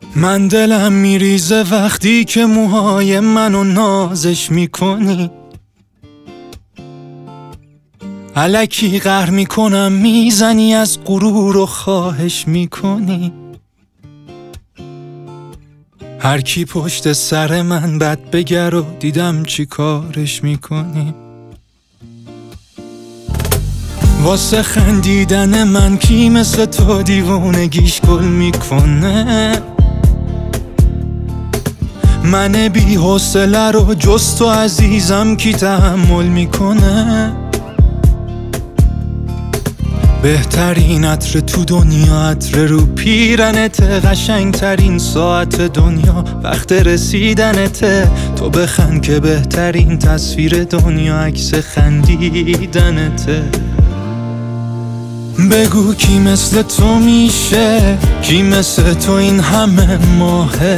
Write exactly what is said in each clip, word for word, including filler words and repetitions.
من دلم میریزه وقتی که موهای منو نازش میکنی، الکی قهر میکنم میزنی از غرور و خواهش میکنی. هر کی پشت سر من بد بگر و دیدم چی کارش میکنی. واسه خندیدن من کی مثل تو دیوونگیش گل میکنه. من بی حوصله رو جز تو عزیزم کی تحمل میکنه. بهترین عطر تو دنیا عطر رو پیرنت، قشنگ ترین ساعت دنیا وقت رسیدنته. تو بخند که بهترین تصویر دنیا عکس خندیدنته. بگو کی مثل تو میشه، کی مثل تو این همه ماهه.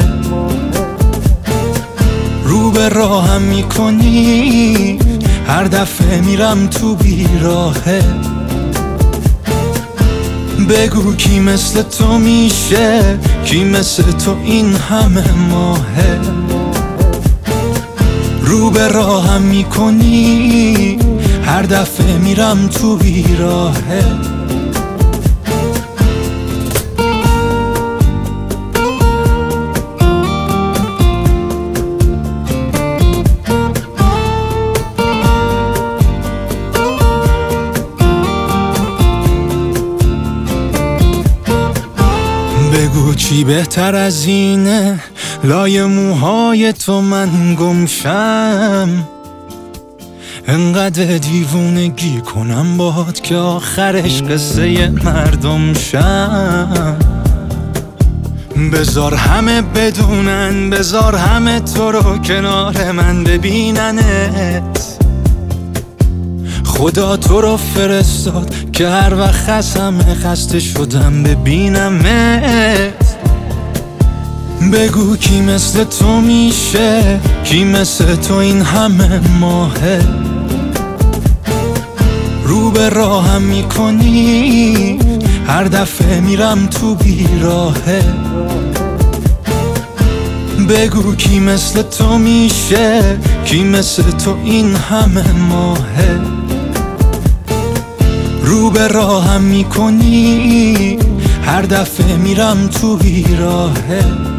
رو به راهم میکنی هر دفعه میرم تو بیراهه. بگو کی مثل تو میشه، کی مثل تو این همه ماهه. رو به راهم میکنی هر دفعه میرم تو بیراهه. بگو چی بهتر از اینه لای موهای تو من گمشم. انقدر دیوونگی کنم باهات که آخرش قصه مردم شم. بذار همه بدونن، بذار همه تو رو کنار من ببیننت. خدا تو رو فرستاد که هر وقت خستم خسته شدم ببینمت. بگو کی مثل تو میشه، کی مثل تو این همه ماهه. رو به راهم میکنی هر دفعه میرم تو بیراهه. بگو کی مثل تو میشه، کی مثل تو این همه ماهه. رو به راهم میکنی هر دفعه میرم تو بیراهه.